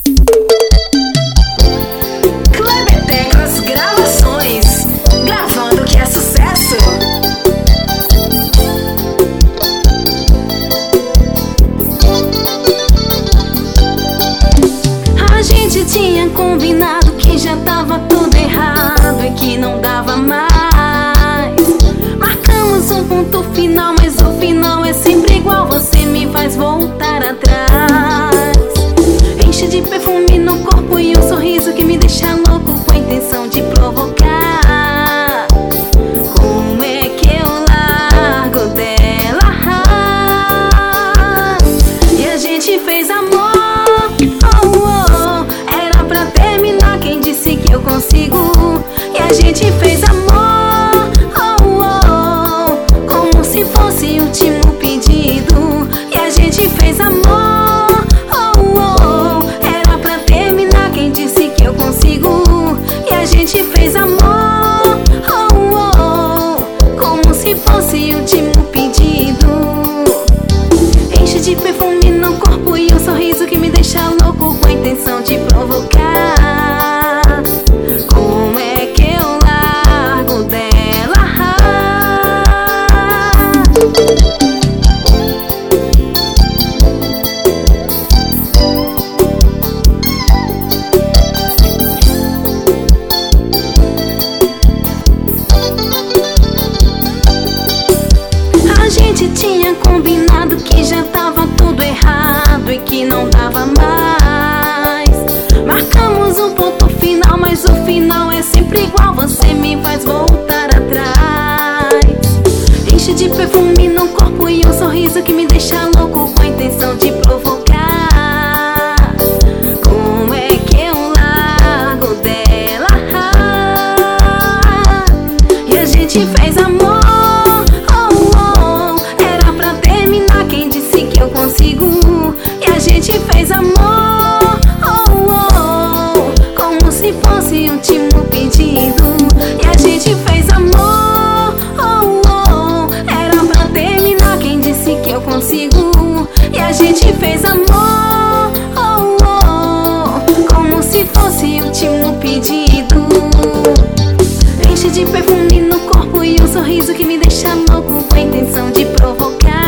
Kleber Teclas Gravações, gravando que é sucesso. A gente tinha combinado que já tava tudo errado e que não dava mais. Marcamos um ponto final, mas o final é sempre igual. Você me faz voltar atrás. Enche de perfume no corpo e um sorriso que me deixa louco, com a intenção de provocar. Como é que eu largo dela? E a gente fez amor, oh, oh. Era pra terminar, quem disse que eu consigo? E a gente fez amor, oh, oh, como se fosse o último pedido. E a gente fez amor, oh, oh. Era pra terminar, quem disse que eu consigo? E a gente fez amor, oh, oh, como se fosse o último pedido. Enche de perfume no corpo e um sorriso que me deixa louco, com a intenção de provocar. Como é que eu largo dela? A gente tinha combinado que já tava tudo errado e que não dava mais. Marcamos um ponto final, mas o final é sempre igual. Você me faz voltar atrás. Enche de perfume no corpo e um sorriso que me deixa louco, com a intenção de provocar. Como é que eu largo dela? E a gente fez amor, oh, oh. Era pra terminar, quem disse que eu consigo? E a gente fez amor, oh, oh, como se fosse o último pedido. E a gente fez amor, oh, oh. Era pra terminar, quem disse que eu consigo? E a gente fez amor, oh, oh, como se fosse o último pedido. Enche de perfume no corpo e um sorriso que me deixa louco, com a intenção de provocar.